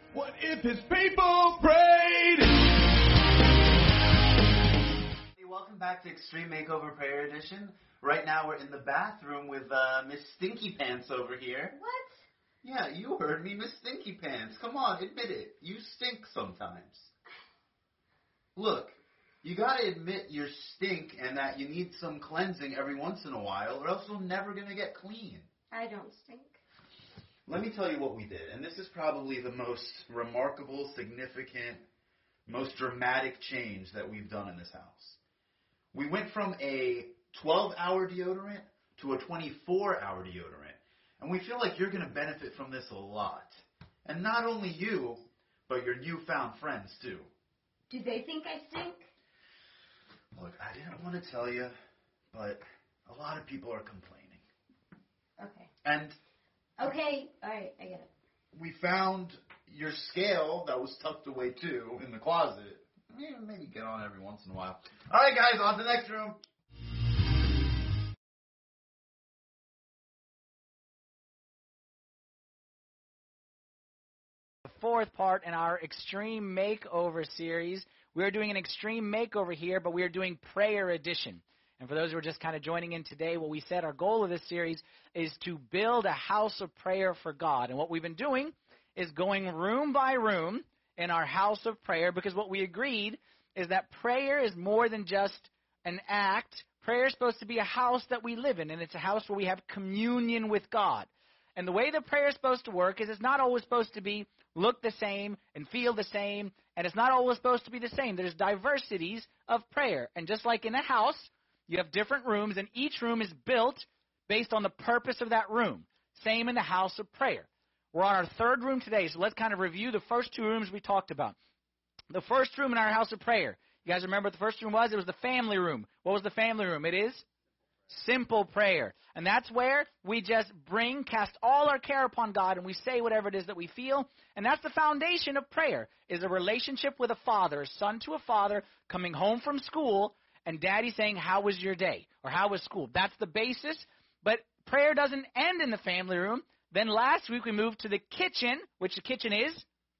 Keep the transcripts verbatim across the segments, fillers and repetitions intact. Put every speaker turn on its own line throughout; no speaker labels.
What if his people prayed?
Hey, welcome back to Extreme Makeover Prayer Edition. Right now we're in the bathroom with uh, Miss Stinky Pants over here.
What?
Yeah, you heard me, Miss Stinky Pants. Come on, admit it. You stink sometimes. Look, you gotta admit you stink and that you need some cleansing every once in a while, or else you're never gonna get clean.
I don't stink.
Let me tell you what we did, and this is probably the most remarkable, significant, most dramatic change that we've done in this house. We went from a twelve-hour deodorant to a twenty-four-hour deodorant, and we feel like you're going to benefit from this a lot. And not only you, but your newfound friends, too.
Do they think I stink?
Look, I didn't want to tell you, but a lot of people are complaining.
Okay.
And...
Okay, all right, I get it.
We found your scale that was tucked away, too, in the closet. Maybe, maybe get on every once in a while. All right, guys, on to the next room.
The fourth part in our Extreme Makeover series. We're doing an Extreme Makeover here, but we are doing Prayer Edition. And for those who are just kind of joining in today, what we said our goal of this series is to build a house of prayer for God. And what we've been doing is going room by room in our house of prayer, because what we agreed is that prayer is more than just an act. Prayer is supposed to be a house that we live in, and it's a house where we have communion with God. And the way that prayer is supposed to work is it's not always supposed to be look the same and feel the same, and it's not always supposed to be the same. There's diversities of prayer. And just like in a house, you have different rooms, and each room is built based on the purpose of that room. Same in the house of prayer. We're on our third room today, so let's kind of review the first two rooms we talked about. The first room in our house of prayer. You guys remember what the first room was? It was the family room. What was the family room? It is simple prayer. And that's where we just bring, cast all our care upon God, and we say whatever it is that we feel. And that's the foundation of prayer, is a relationship with a father, a son to a father, coming home from school, and daddy saying, how was your day? Or how was school? That's the basis. But prayer doesn't end in the family room. Then last week we moved to the kitchen, which the kitchen is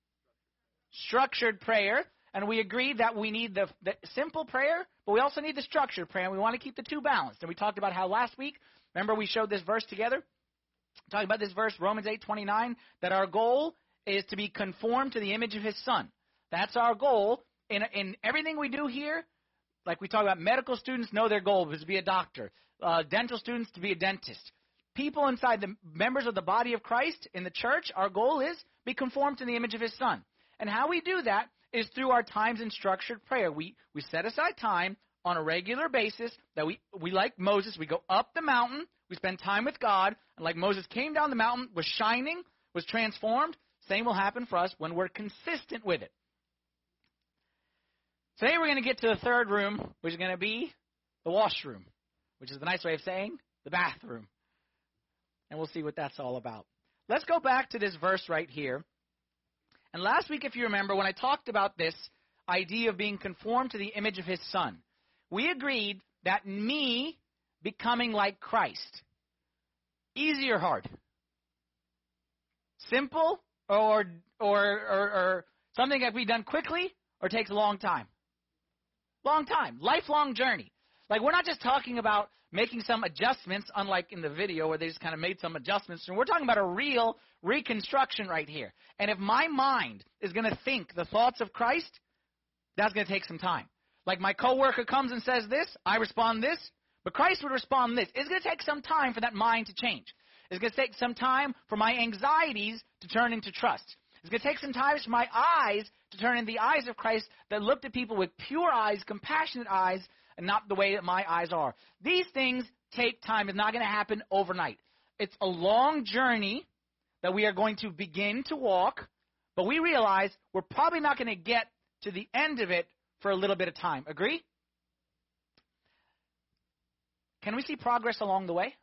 structured prayer. And we agreed that we need the, the simple prayer, but we also need the structured prayer. And we want to keep the two balanced. And we talked about how last week, remember we showed this verse together? Talking about this verse, Romans eight twenty-nine, that our goal is to be conformed to the image of his son. That's our goal. In, in everything we do here, like we talk about, medical students know their goal is to be a doctor. Uh, dental students to be a dentist. People inside the members of the body of Christ in the church, our goal is be conformed to the image of his son. And how we do that is through our times in structured prayer. We we set aside time on a regular basis that we, we like Moses, we go up the mountain, we spend time with God, and like Moses came down the mountain, was shining, was transformed, same will happen for us when we're consistent with it. Today we're going to get to the third room, which is going to be the washroom, which is the nice way of saying the bathroom. And we'll see what that's all about. Let's go back to this verse right here. And last week, if you remember, when I talked about this idea of being conformed to the image of his son, we agreed that me becoming like Christ, easy or hard? Simple or, or, or, or something that can be done quickly or takes a long time? Long time. Lifelong journey. Like, we're not just talking about making some adjustments, unlike in the video where they just kind of made some adjustments. And we're talking about a real reconstruction right here. And if my mind is going to think the thoughts of Christ, that's going to take some time. Like my coworker comes and says this, I respond this, but Christ would respond this. It's going to take some time for that mind to change. It's going to take some time for my anxieties to turn into trust. It's going to take some time for my eyes to turn into the eyes of Christ that looked at people with pure eyes, compassionate eyes, and not the way that my eyes are. These things take time. It's not going to happen overnight. It's a long journey that we are going to begin to walk, but we realize we're probably not going to get to the end of it for a little bit of time. Agree? Can we see progress along the way?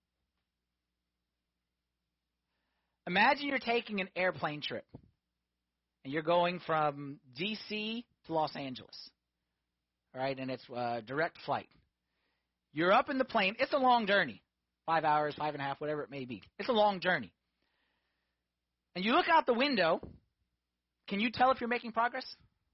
Imagine you're taking an airplane trip, and you're going from D C to Los Angeles, all right, and it's a direct flight. You're up in the plane. It's a long journey, five hours, five and a half, whatever it may be. It's a long journey. And you look out the window, can you tell if you're making progress?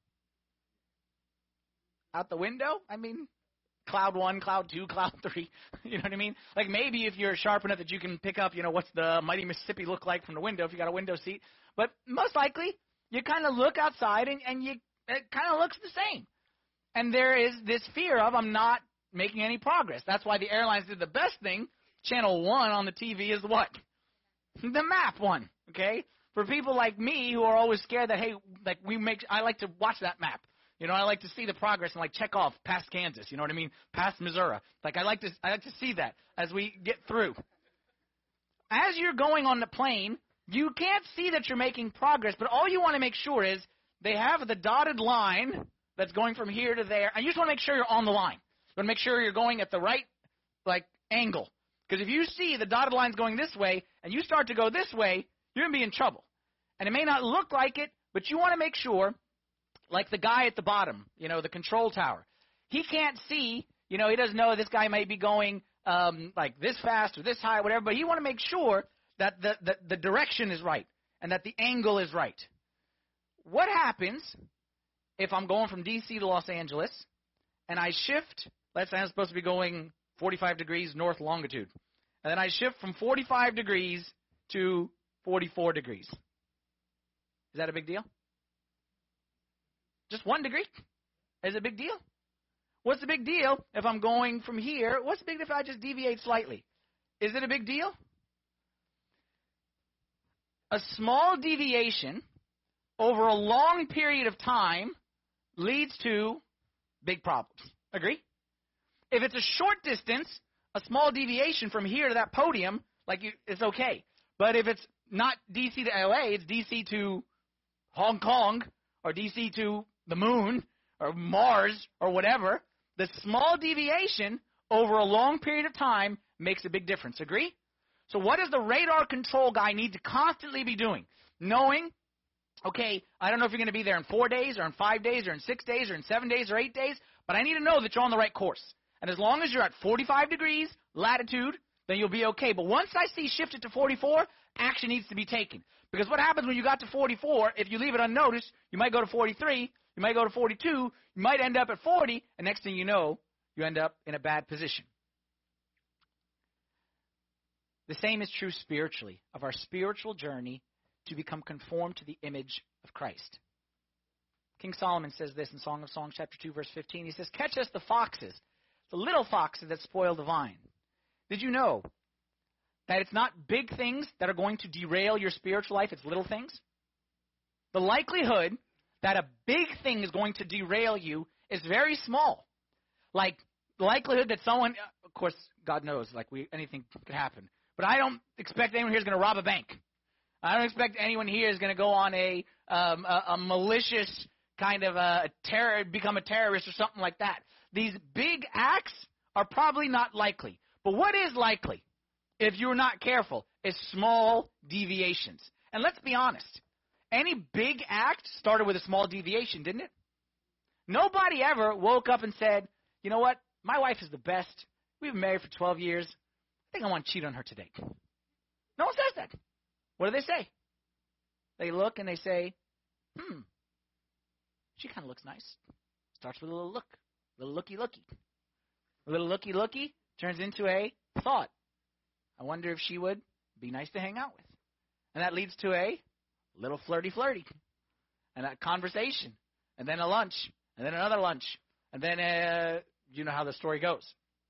Out the window? I mean, cloud one, cloud two, cloud three. You know what I mean? Like maybe if you're sharp enough that you can pick up, you know, what's the mighty Mississippi look like from the window if you got a window seat. But most likely, you kind of look outside and, and you it kind of looks the same. And there is this fear of I'm not making any progress. That's why the airlines did the best thing. Channel one on the T V is what? The map one, okay? For people like me who are always scared that, hey, like we make, I like to watch that map. You know, I like to see the progress and like check off past Kansas. You know what I mean? Past Missouri. Like I like to, I like to see that as we get through. As you're going on the plane, you can't see that you're making progress, but all you want to make sure is they have the dotted line that's going from here to there, and you just want to make sure you're on the line. You want to make sure you're going at the right, like, angle. Because if you see the dotted line's going this way and you start to go this way, you're going to be in trouble. And it may not look like it, but you want to make sure, like the guy at the bottom, you know, the control tower. He can't see, you know, he doesn't know this guy might be going um, like this fast or this high, whatever, but you want to make sure that the, the, the direction is right and that the angle is right. What happens if I'm going from D C to Los Angeles and I shift, let's say I'm supposed to be going forty-five degrees north longitude, and then I shift from forty-five degrees to forty-four degrees? Is that a big deal? Just one degree is a big deal. What's the big deal if I'm going from here? What's the big deal if I just deviate slightly? Is it a big deal? A small deviation over a long period of time leads to big problems. Agree? If it's a short distance, a small deviation from here to that podium, like you, it's okay. But if it's not D C to L A, it's D C to Hong Kong or D C to the moon or Mars or whatever, the small deviation over a long period of time makes a big difference. Agree? So what does the radar control guy need to constantly be doing? Knowing, okay, I don't know if you're going to be there in four days or in five days or in six days or in seven days or eight days, but I need to know that you're on the right course. And as long as you're at forty-five degrees latitude, then you'll be okay. But once I see shifted to forty-four, action needs to be taken. Because what happens when you got to forty-four, if you leave it unnoticed, you might go to forty-three, you might go to forty-two, you might end up at forty, and next thing you know, you end up in a bad position. The same is true spiritually, of our spiritual journey to become conformed to the image of Christ. King Solomon says this in Song of Songs chapter two, verse fifteen. He says, "Catch us the foxes, the little foxes that spoil the vine." Did you know that it's not big things that are going to derail your spiritual life, it's little things? The likelihood that a big thing is going to derail you is very small. Like the likelihood that someone, of course, God knows, like we anything could happen. But I don't expect anyone here is going to rob a bank. I don't expect anyone here is going to go on a um, a, a malicious kind of a terror, become a terrorist or something like that. These big acts are probably not likely. But what is likely, if you're not careful, is small deviations. And let's be honest, any big act started with a small deviation, didn't it? Nobody ever woke up and said, you know what, my wife is the best. We've been married for twelve years. I think I want to cheat on her today. No one says that. What do they say? They look and they say, hmm, she kind of looks nice. Starts with a little look, a little looky-looky. A little looky-looky turns into a thought. I wonder if she would be nice to hang out with. And that leads to a little flirty-flirty. And a conversation. And then a lunch. And then another lunch. And then, uh, you know how the story goes.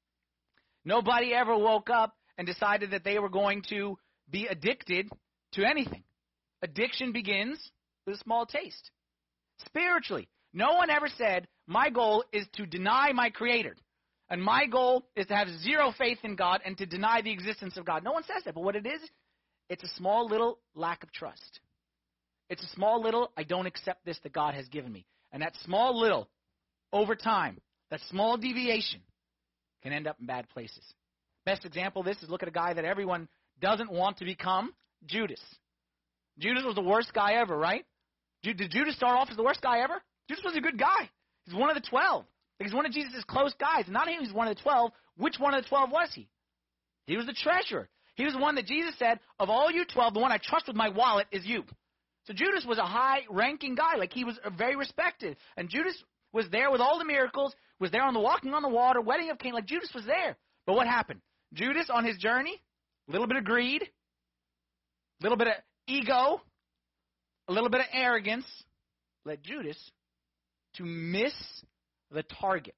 Nobody ever woke up and decided that they were going to be addicted to anything. Addiction begins with a small taste. Spiritually, no one ever said, my goal is to deny my Creator. And my goal is to have zero faith in God and to deny the existence of God. No one says that. But what it is, it's a small little lack of trust. It's a small little, I don't accept this that God has given me. And that small little, over time, that small deviation can end up in bad places. Best example of this is look at a guy that everyone doesn't want to become, Judas. Judas was the worst guy ever, right? Did Judas start off as the worst guy ever? Judas was a good guy. He's one of the twelve. He's one of Jesus' close guys. Not only was he one of the twelve, which one of the twelve was he? He was the treasurer. He was the one that Jesus said, of all you twelve, the one I trust with my wallet is you. So Judas was a high-ranking guy. Like, he was very respected. And Judas was there with all the miracles, was there on the walking on the water, wedding of Cana. Like, Judas was there. But what happened? Judas, on his journey, a little bit of greed, a little bit of ego, a little bit of arrogance, led Judas to miss the target.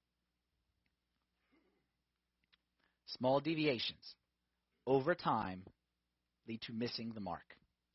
Small deviations over time lead to missing the mark.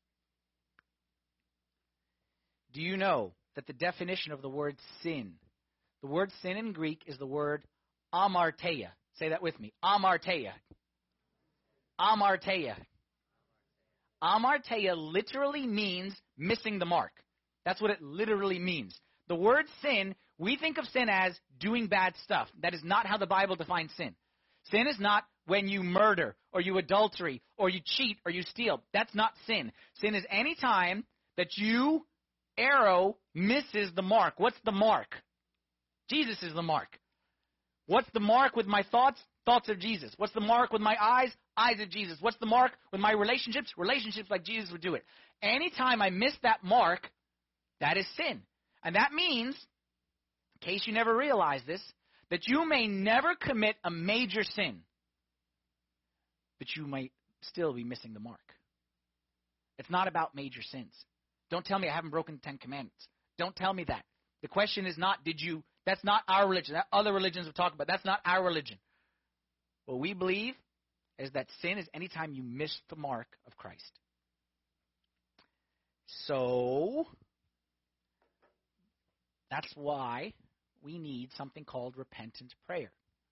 Do you know that the definition of the word sin, the word sin in Greek is the word amarteia. Say that with me. Amarteia. Amarteia. Amarteia literally means missing the mark. That's what it literally means. The word sin, we think of sin as doing bad stuff. That is not how the Bible defines sin. Sin is not when you murder or you adultery or you cheat or you steal. That's not sin. Sin is any time that you arrow misses the mark. What's the mark? Jesus is the mark. What's the mark with my thoughts? Thoughts of Jesus. What's the mark with my eyes? Eyes of Jesus. What's the mark with my relationships? Relationships like Jesus would do it. Anytime I miss that mark, that is sin. And that means, in case you never realize this, that you may never commit a major sin, but you might still be missing the mark. It's not about major sins. Don't tell me I haven't broken the Ten Commandments. Don't tell me that. The question is not, did you, that's not our religion. That other religions will talk about. That's not our religion. What we believe is that sin is any time you miss the mark of Christ. So, that's why we need something called repentant prayer.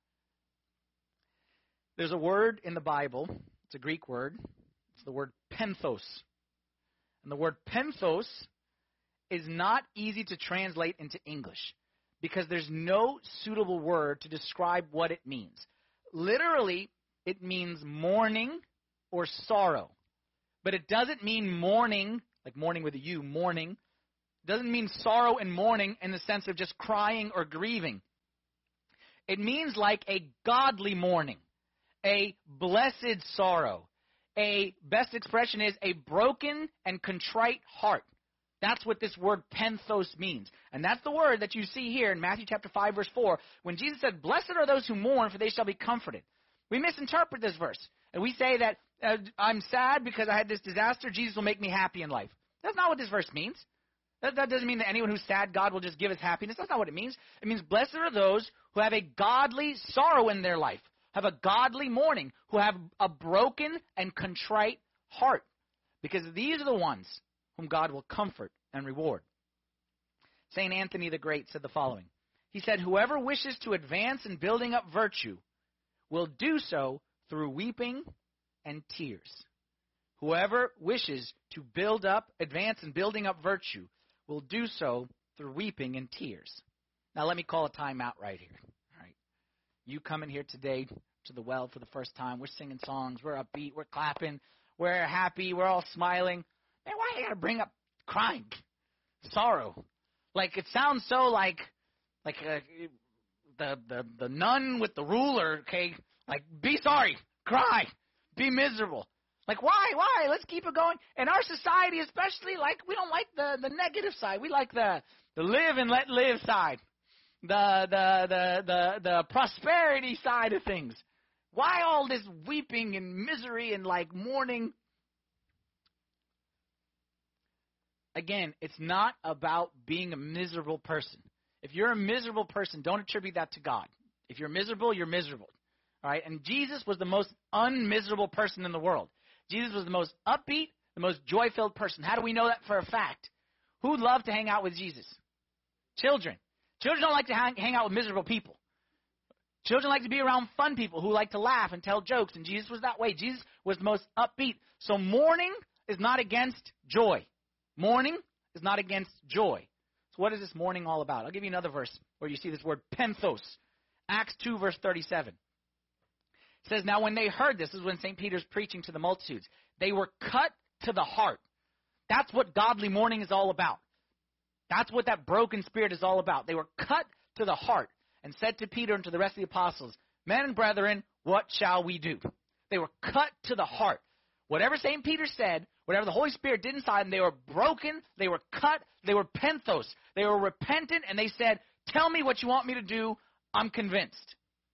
There's a word in the Bible. It's a Greek word. It's the word penthos. And the word penthos is not easy to translate into English because there's no suitable word to describe what it means. Literally, it means mourning or sorrow. But it doesn't mean mourning, like mourning with a U, mourning. It doesn't mean sorrow and mourning in the sense of just crying or grieving. It means like a godly mourning, a blessed sorrow. A best expression is a broken and contrite heart. That's what this word penthos means. And that's the word that you see here in Matthew chapter five, verse four, when Jesus said, "Blessed are those who mourn, for they shall be comforted." We misinterpret this verse. And we say that uh, I'm sad because I had this disaster. Jesus will make me happy in life. That's not what this verse means. That, that doesn't mean that anyone who's sad, God will just give us happiness. That's not what it means. It means blessed are those who have a godly sorrow in their life, have a godly mourning, who have a broken and contrite heart. Because these are the ones whom God will comfort and reward. Saint Anthony the Great said the following. He said, "Whoever wishes to advance in building up virtue will do so through weeping and tears." Whoever wishes to build up, advance in building up virtue will do so through weeping and tears. Now let me call a timeout right here. All right. You come in here today to the well for the first time. We're singing songs. We're upbeat. We're clapping. We're happy. We're all smiling. Man, why do you got to bring up crying, sorrow? Like, it sounds so like like uh, the, the, the nun with the ruler, okay? Like, be sorry, cry, be miserable. Like, why? Why? Let's keep it going. In our society especially, like, we don't like the, the negative side. We like the, the live and let live side, the, the, the, the, the prosperity side of things. Why all this weeping and misery and, like, mourning? Again, it's not about being a miserable person. If you're a miserable person, don't attribute that to God. If you're miserable, you're miserable. All right? And Jesus was the most unmiserable person in the world. Jesus was the most upbeat, the most joy-filled person. How do we know that for a fact? Who would love to hang out with Jesus? Children. Children don't like to hang, hang out with miserable people. Children like to be around fun people who like to laugh and tell jokes, and Jesus was that way. Jesus was the most upbeat. So mourning is not against joy. Mourning is not against joy. So what is this mourning all about? I'll give you another verse where you see this word penthos. Acts two, verse thirty-seven. It says, "Now when they heard this," this is when Saint Peter's preaching to the multitudes, "they were cut to the heart." That's what godly mourning is all about. That's what that broken spirit is all about. They were cut to the heart and said to Peter and to the rest of the apostles, "Men and brethren, what shall we do?" They were cut to the heart. Whatever Saint Peter said, whatever the Holy Spirit did inside them, they were broken, they were cut, they were penthos. They were repentant, and they said, tell me what you want me to do. I'm convinced.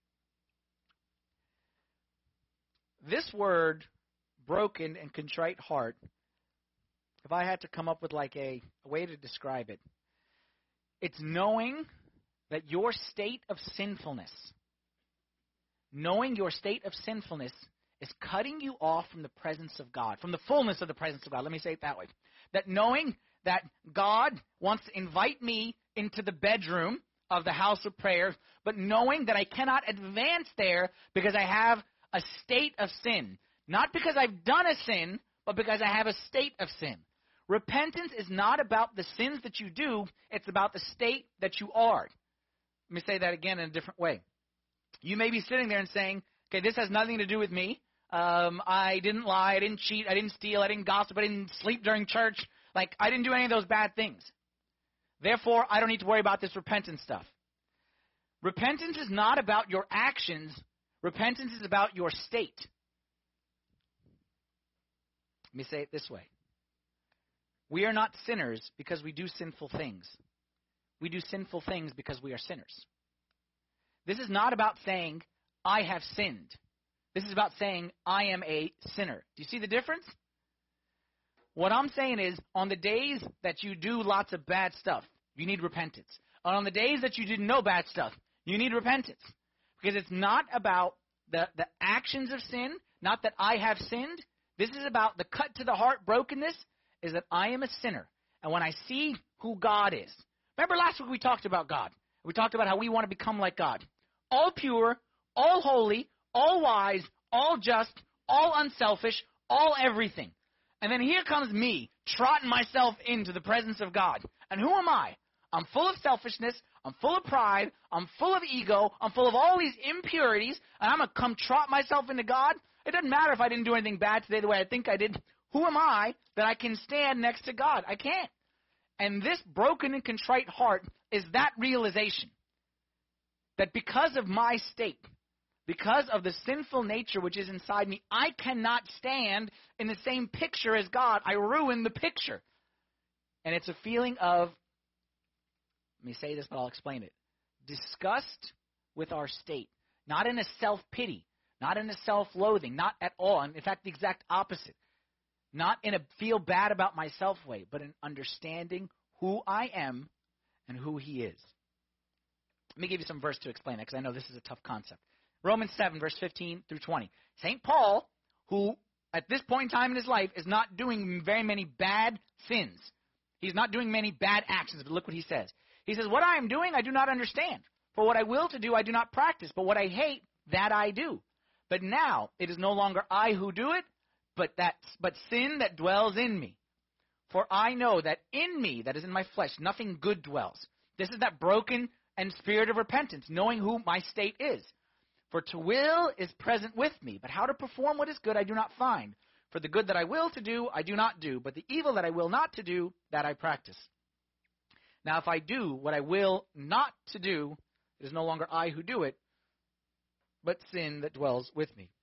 This word, broken and contrite heart, if I had to come up with like a, a way to describe it, it's knowing that your state of sinfulness, knowing your state of sinfulness is cutting you off from the presence of God, from the fullness of the presence of God. Let me say it that way. That knowing that God wants to invite me into the bedroom of the house of prayer, but knowing that I cannot advance there because I have a state of sin. Not because I've done a sin, but because I have a state of sin. Repentance is not about the sins that you do, it's about the state that you are. Let me say that again in a different way. You may be sitting there and saying, okay, this has nothing to do with me. Um, I didn't lie, I didn't cheat, I didn't steal, I didn't gossip, I didn't sleep during church. Like, I didn't do any of those bad things. Therefore, I don't need to worry about this repentance stuff. Repentance is not about your actions. Repentance is about your state. Let me say it this way. We are not sinners because we do sinful things. We do sinful things because we are sinners. This is not about saying, I have sinned. This is about saying, I am a sinner. Do you see the difference? What I'm saying is, on the days that you do lots of bad stuff, you need repentance. And on the days that you didn't know bad stuff, you need repentance. Because it's not about the, the actions of sin, not that I have sinned. This is about the cut to the heart brokenness, is that I am a sinner. And when I see who God is. Remember last week we talked about God. We talked about how we want to become like God. All pure, all holy, all wise, all just, all unselfish, all everything. And then here comes me, trotting myself into the presence of God. And who am I? I'm full of selfishness. I'm full of pride. I'm full of ego. I'm full of all these impurities. And I'm going to come trot myself into God. It doesn't matter if I didn't do anything bad today the way I think I did. Who am I that I can stand next to God? I can't. And this broken and contrite heart is that realization. That because of my state, because of the sinful nature which is inside me, I cannot stand in the same picture as God. I ruin the picture. And it's a feeling of, let me say this, but I'll explain it. Disgust with our state. Not in a self-pity. Not in a self-loathing. Not at all. In fact, the exact opposite. Not in a feel bad about myself way, but in understanding who I am and who He is. Let me give you some verse to explain that, because I know this is a tough concept. Romans seven, verse fifteen through twenty. Saint Paul, who at this point in time in his life is not doing very many bad sins. He's not doing many bad actions, but look what he says. He says, what I am doing, I do not understand. For what I will to do, I do not practice. But what I hate, that I do. But now it is no longer I who do it, but that, but sin that dwells in me. For I know that in me, that is in my flesh, nothing good dwells. This is that broken and spirit of repentance, knowing who my state is. For to will is present with me, but how to perform what is good I do not find. For the good that I will to do, I do not do, but the evil that I will not to do, that I practice. Now if I do what I will not to do, it is no longer I who do it, but sin that dwells with me.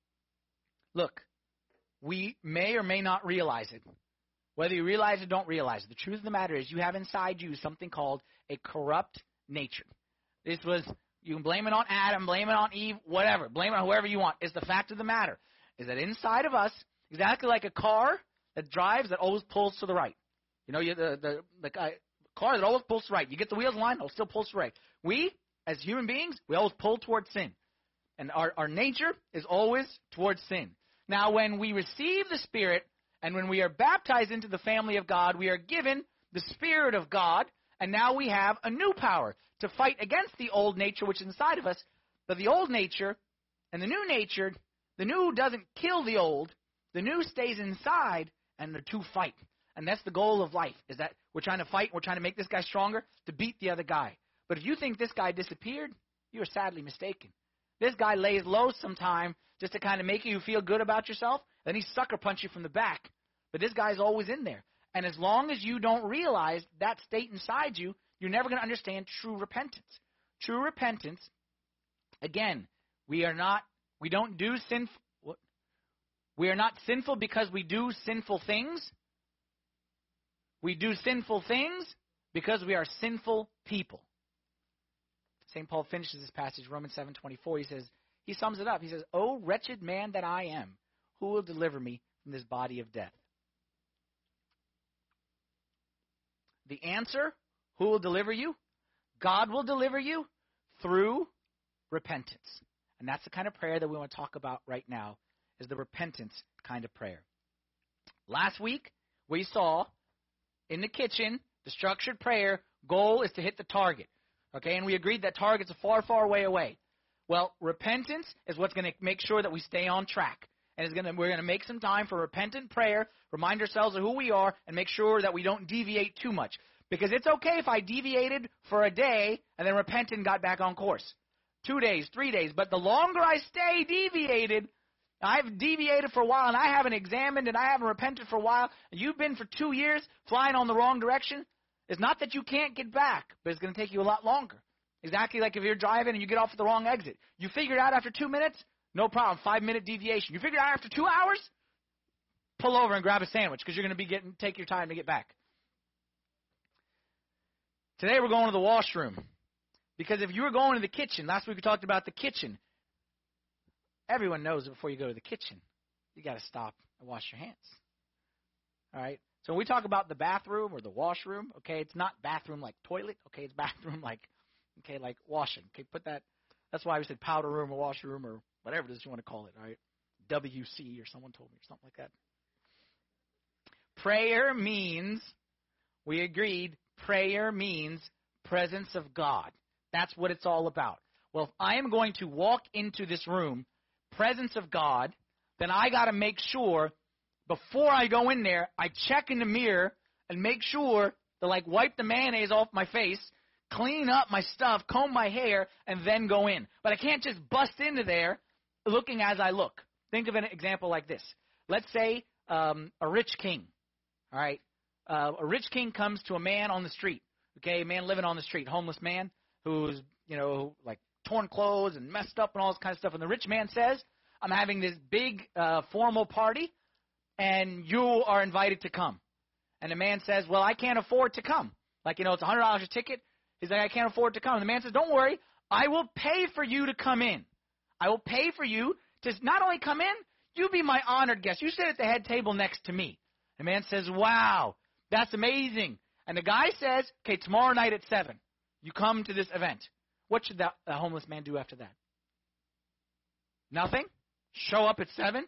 Look, we may or may not realize it. Whether you realize it or don't realize it, the truth of the matter is you have inside you something called a corrupt nature. This was, you can blame it on Adam, blame it on Eve, whatever. Blame it on whoever you want. It's the fact of the matter is that inside of us, exactly like a car that drives that always pulls to the right. You know, you, the, the, the guy, car that always pulls to the right. You get the wheels in line, it'll still pull to the right. We, as human beings, we always pull towards sin. And our, our nature is always towards sin. Now, when we receive the Spirit and when we are baptized into the family of God, we are given the Spirit of God, and now we have a new power to fight against the old nature which is inside of us. But the old nature and the new nature, the new doesn't kill the old. The new stays inside, and the two fight. And that's the goal of life, is that we're trying to fight, we're trying to make this guy stronger to beat the other guy. But if you think this guy disappeared, you are sadly mistaken. This guy lays low sometime just to kind of make you feel good about yourself, then he sucker punch you from the back. But this guy's always in there. And as long as you don't realize that state inside you, you're never going to understand true repentance. True repentance, again, we are not, we don't do sin. What? We are not sinful because we do sinful things. We do sinful things because we are sinful people. Saint Paul finishes this passage, Romans seven twenty-four. He says, he sums it up. He says, "O wretched man that I am, who will deliver me from this body of death?" The answer, who will deliver you? God will deliver you through repentance. And that's the kind of prayer that we want to talk about right now, is the repentance kind of prayer. Last week, we saw in the kitchen, the structured prayer goal is to hit the target. Okay, and we agreed that target's a far, far way away. Well, repentance is what's going to make sure that we stay on track. And it's gonna, we're going to make some time for repentant prayer, remind ourselves of who we are, and make sure that we don't deviate too much. Because it's okay if I deviated for a day and then repented and got back on course. Two days, three days. But the longer I stay deviated, I've deviated for a while and I haven't examined and I haven't repented for a while, and you've been for two years flying on the wrong direction, it's not that you can't get back, but it's going to take you a lot longer. Exactly like if you're driving and you get off at the wrong exit. You figure it out after two minutes, no problem, five-minute deviation. You figure it out after two hours, pull over and grab a sandwich because you're going to be getting take your time to get back. Today we're going to the washroom because if you were going to the kitchen, last week we talked about the kitchen. Everyone knows that before you go to the kitchen, you got to stop and wash your hands. All right? So when we talk about the bathroom or the washroom, okay, it's not bathroom like toilet, okay, it's bathroom like, okay, like washing. Okay, put that, that's why we said powder room or washroom or whatever it is you want to call it, all right? W C or someone told me or something like that. Prayer means, we agreed, prayer means presence of God. That's what it's all about. Well, if I am going to walk into this room, presence of God, then I got to make sure before I go in there, I check in the mirror and make sure to like wipe the mayonnaise off my face, clean up my stuff, comb my hair, and then go in. But I can't just bust into there looking as I look. Think of an example like this. Let's say um, a rich king, all right? Uh, a rich king comes to a man on the street, okay, a man living on the street, homeless man who's, you know, like torn clothes and messed up and all this kind of stuff. And the rich man says, I'm having this big uh, formal party, and you are invited to come. And the man says, well, I can't afford to come. Like, you know, it's one hundred dollars a ticket. He's like, I can't afford to come. And the man says, don't worry, I will pay for you to come in. I will pay for you to not only come in, you be my honored guest. You sit at the head table next to me. The man says, wow, that's amazing. And the guy says, okay, tomorrow night at seven, you come to this event. What should that the homeless man do after that? Nothing? Show up at seven?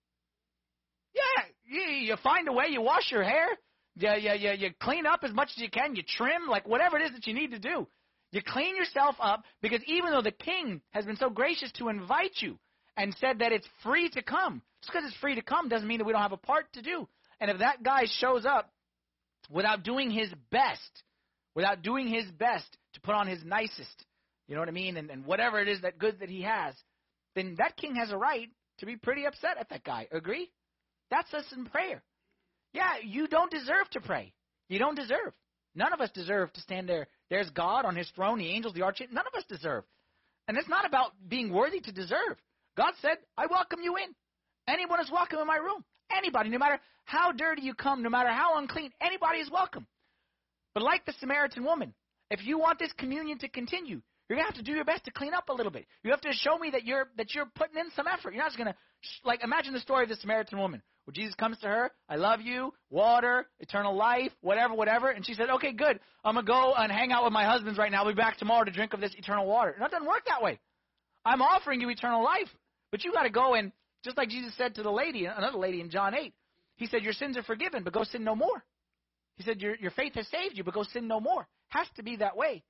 Yeah, you, you find a way. You wash your hair. You, you, you, you clean up as much as you can. You trim, like whatever it is that you need to do. You clean yourself up because even though the king has been so gracious to invite you and said that it's free to come, just because it's free to come doesn't mean that we don't have a part to do. And if that guy shows up without doing his best, without doing his best to put on his nicest, you know what I mean, and, and whatever it is that good that he has, then that king has a right to be pretty upset at that guy. Agree? That's us in prayer. Yeah, you don't deserve to pray. You don't deserve. None of us deserve to stand there. There's God on his throne, the angels, the archangels. None of us deserve. And it's not about being worthy to deserve. God said, I welcome you in. Anyone is welcome in my room. Anybody, no matter how dirty you come, no matter how unclean, anybody is welcome. But like the Samaritan woman, if you want this communion to continue, you're going to have to do your best to clean up a little bit. You have to show me that you're that you're putting in some effort. You're not just going to, like, imagine the story of the Samaritan woman. Where Jesus comes to her, I love you, water, eternal life, whatever, whatever. And she said, okay, good. I'm going to go and hang out with my husbands right now. I'll be back tomorrow to drink of this eternal water. No, it doesn't work that way. I'm offering you eternal life. But you got to go and, just like Jesus said to the lady, another lady in John eight, he said, your sins are forgiven, but go sin no more. He said, your, your faith has saved you, but go sin no more. Has to be that way.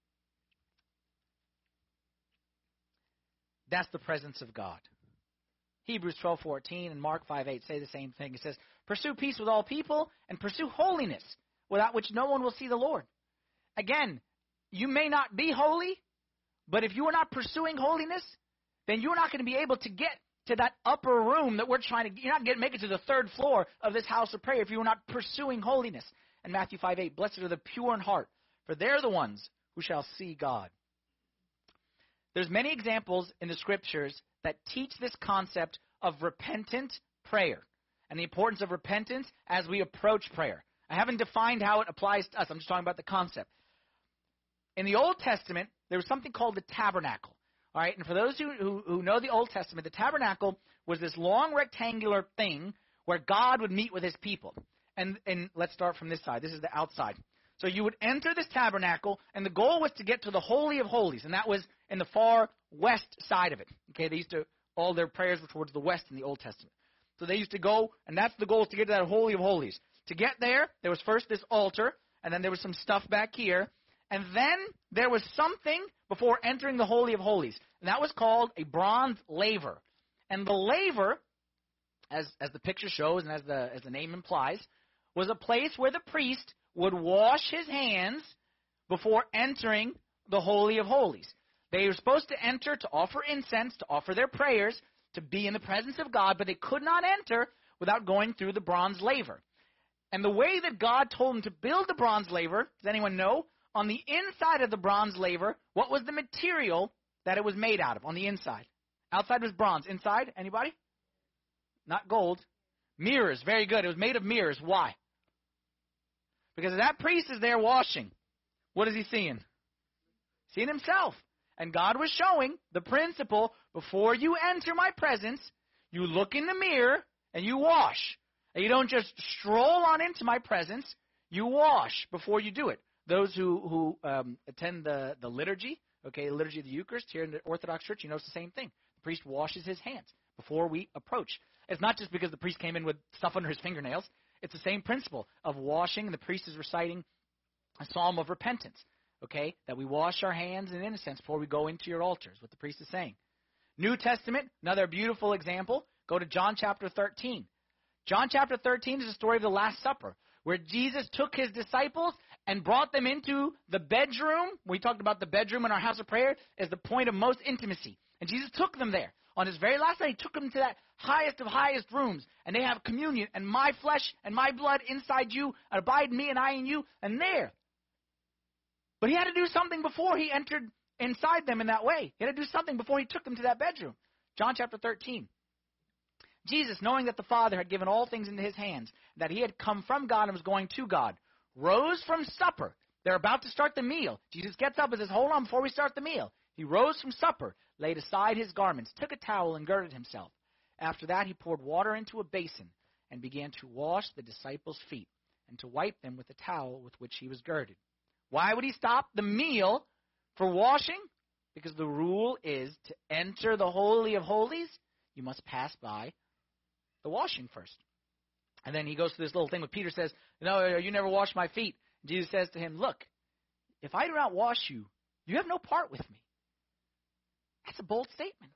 That's the presence of God. Hebrews twelve fourteen and Mark five eight say the same thing. It says, pursue peace with all people and pursue holiness, without which no one will see the Lord. Again, you may not be holy, but if you are not pursuing holiness, then you're not going to be able to get to that upper room that we're trying to, you're not going to make it to the third floor of this house of prayer if you're not pursuing holiness. And Matthew five eight, blessed are the pure in heart, for they're the ones who shall see God. There's many examples in the scriptures that teach this concept of repentant prayer and the importance of repentance as we approach prayer. I haven't defined how it applies to us. I'm just talking about the concept. In the Old Testament, there was something called the tabernacle. All right, and for those who, who, who know the Old Testament, the tabernacle was this long rectangular thing where God would meet with his people. And, and let's start from this side. This is the outside. So you would enter this tabernacle, and the goal was to get to the Holy of Holies, and that was in the far west side of it. Okay, they used to, all their prayers were towards the west in the Old Testament. So they used to go, and that's the goal, is to get to that Holy of Holies. To get there, there was first this altar, and then there was some stuff back here, and then there was something before entering the Holy of Holies, and that was called a bronze laver. And the laver, as as the picture shows and as the as the name implies, was a place where the priest would wash his hands before entering the Holy of Holies. They were supposed to enter to offer incense, to offer their prayers, to be in the presence of God, but they could not enter without going through the bronze laver. And the way that God told them to build the bronze laver, does anyone know? On the inside of the bronze laver, what was the material that it was made out of on the inside? Outside was bronze. Inside, anybody? Not gold. Mirrors. Very good. It was made of mirrors. Why? Because that priest is there washing. What is he seeing? Seeing himself. And God was showing the principle, before you enter my presence, you look in the mirror and you wash. And you don't just stroll on into my presence, you wash before you do it. Those who, who um, attend the, the liturgy, okay, the liturgy of the Eucharist here in the Orthodox Church, you know it's the same thing. The priest washes his hands before we approach. It's not just because the priest came in with stuff under his fingernails. It's the same principle of washing, and the priest is reciting a psalm of repentance, okay, that we wash our hands in innocence before we go into your altars, what the priest is saying. New Testament, another beautiful example. Go to John chapter thirteen. John chapter thirteen is the story of the Last Supper, where Jesus took his disciples and brought them into the bedroom. We talked about the bedroom in our house of prayer as the point of most intimacy. And Jesus took them there. On his very last night, he took them to that highest of highest rooms. And they have communion, and my flesh and my blood inside you, and abide in me and I in you, and there. But he had to do something before he entered inside them in that way. He had to do something before he took them to that bedroom. John chapter thirteen. Jesus, knowing that the Father had given all things into his hands, that he had come from God and was going to God, rose from supper. They're about to start the meal. Jesus gets up and says, hold on before we start the meal. He rose from supper, laid aside his garments, took a towel and girded himself. After that, he poured water into a basin and began to wash the disciples' feet and to wipe them with the towel with which he was girded. Why would he stop the meal for washing? Because the rule is to enter the Holy of Holies, you must pass by the washing first. And then he goes through this little thing where Peter says, no, you never washed my feet. Jesus says to him, look, if I do not wash you, you have no part with me. That's a bold statement.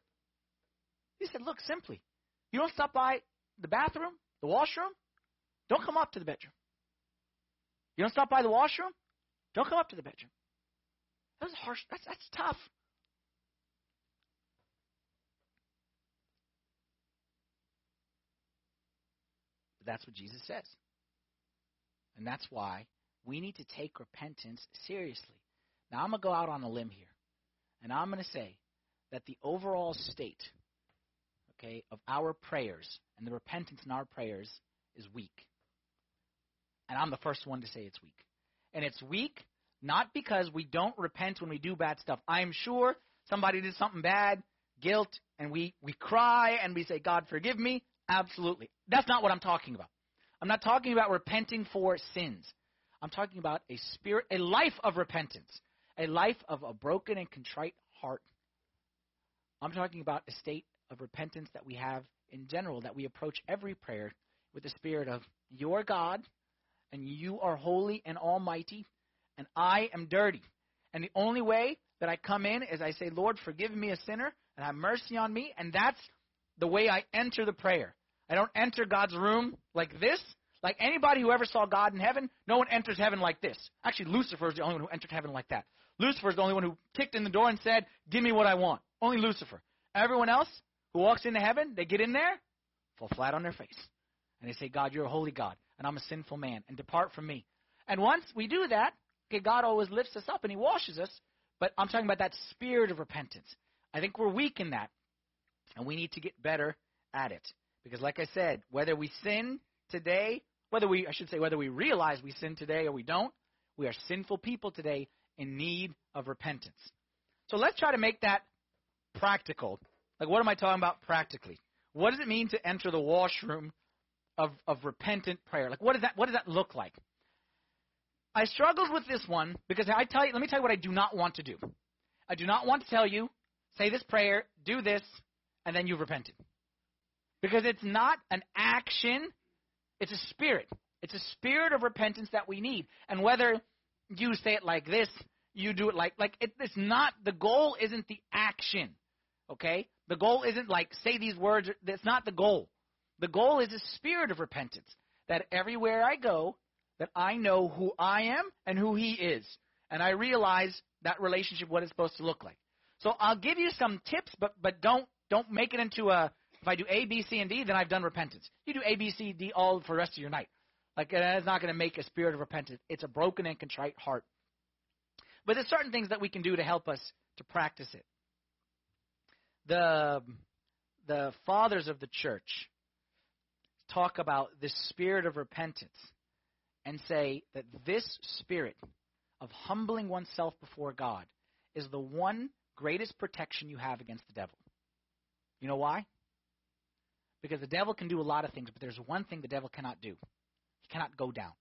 He said, look, simply, you don't stop by the bathroom, the washroom, don't come up to the bedroom. You don't stop by the washroom, don't come up to the bedroom. That's harsh. That's, that's tough. But that's what Jesus says. And that's why we need to take repentance seriously. Now, I'm going to go out on a limb here. And I'm going to say that the overall state, okay, of our prayers and the repentance in our prayers is weak. And I'm the first one to say it's weak. And it's weak not because we don't repent when we do bad stuff. I'm sure somebody did something bad, guilt, and we, we cry and we say, God, forgive me. Absolutely. That's not what I'm talking about. I'm not talking about repenting for sins. I'm talking about a spirit, a life of repentance, a life of a broken and contrite heart. I'm talking about a state of repentance that we have in general, that we approach every prayer with the spirit of, you're God, and you are holy and almighty, and I am dirty. And the only way that I come in is I say, Lord, forgive me a sinner, and have mercy on me, and that's the way I enter the prayer. I don't enter God's room like this. Like anybody who ever saw God in heaven, no one enters heaven like this. Actually, Lucifer is the only one who entered heaven like that. Lucifer is the only one who kicked in the door and said, give me what I want. Only Lucifer. Everyone else who walks into heaven, they get in there, fall flat on their face. And they say, God, you're a holy God, and I'm a sinful man, and depart from me. And once we do that, okay, God always lifts us up and he washes us, but I'm talking about that spirit of repentance. I think we're weak in that, and we need to get better at it. Because like I said, whether we sin today, whether we, I should say, whether we realize we sin today or we don't, we are sinful people today in need of repentance. So let's try to make that practical. Like, what am I talking about practically? What does it mean to enter the washroom of, of repentant prayer? Like, what does that, what does that look like? I struggled with this one because I tell you, let me tell you what I do not want to do. I do not want to tell you, say this prayer, do this, and then you've repented. Because it's not an action, it's a spirit. It's a spirit of repentance that we need. And whether you say it like this, you do it like, like it, it's not, the goal isn't the action, okay? The goal isn't like, say these words, that's not the goal. The goal is a spirit of repentance, that everywhere I go, that I know who I am and who he is. And I realize that relationship, what it's supposed to look like. So I'll give you some tips, but but don't don't make it into a, if I do A, B, C, and D, then I've done repentance. You do A, B, C, D all for the rest of your night. Like, that's not going to make a spirit of repentance. It's a broken and contrite heart. But there's certain things that we can do to help us to practice it. The, the fathers of the church talk about this spirit of repentance and say that this spirit of humbling oneself before God is the one greatest protection you have against the devil. You know why? Because the devil can do a lot of things, but there's one thing the devil cannot do. He cannot go down.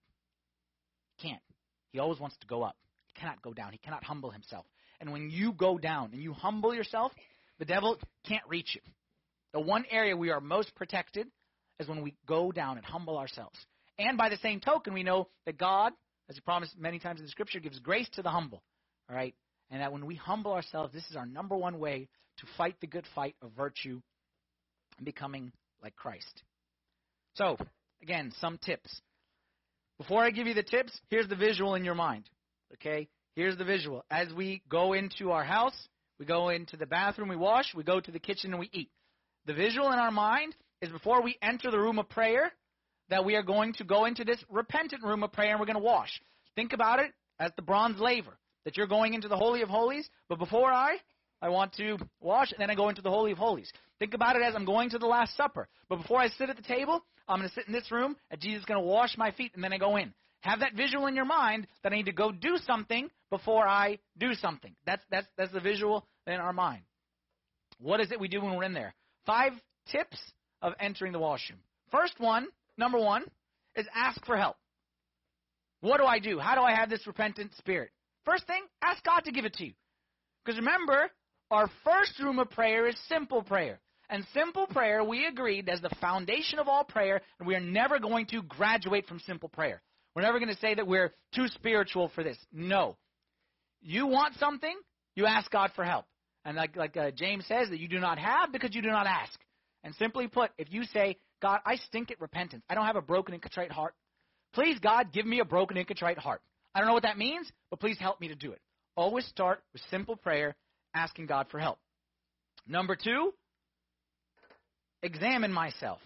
He can't. He always wants to go up. He cannot go down. He cannot humble himself. And when you go down and you humble yourself, the devil can't reach you. The one area we are most protected is when we go down and humble ourselves. And by the same token, we know that God, as he promised many times in the Scripture, gives grace to the humble. All right? And that when we humble ourselves, this is our number one way to fight the good fight of virtue and becoming like Christ. So, again, some tips. Before I give you the tips, here's the visual in your mind. Okay? Here's the visual. As we go into our house, we go into the bathroom, we wash, we go to the kitchen, and we eat. The visual in our mind is before we enter the room of prayer, that we are going to go into this repentant room of prayer and we're going to wash. Think about it as the bronze laver, that you're going into the Holy of Holies, but before I, I want to wash, and then I go into the Holy of Holies. Think about it as I'm going to the Last Supper, but before I sit at the table, I'm going to sit in this room, and Jesus is going to wash my feet, and then I go in. Have that visual in your mind that I need to go do something before I do something. That's, that's, that's the visual in our mind. What is it we do when we're in there? Five tips of entering the washroom. First one, number one, is ask for help. What do I do? How do I have this repentant spirit? First thing, ask God to give it to you. Because remember, our first room of prayer is simple prayer. And simple prayer, we agreed, as the foundation of all prayer, and we are never going to graduate from simple prayer. We're never going to say that we're too spiritual for this. No. You want something, you ask God for help. And like, like uh, James says, that you do not have because you do not ask. And simply put, if you say, God, I stink at repentance. I don't have a broken and contrite heart. Please, God, give me a broken and contrite heart. I don't know what that means, but please help me to do it. Always start with simple prayer, asking God for help. Number two, examine myself.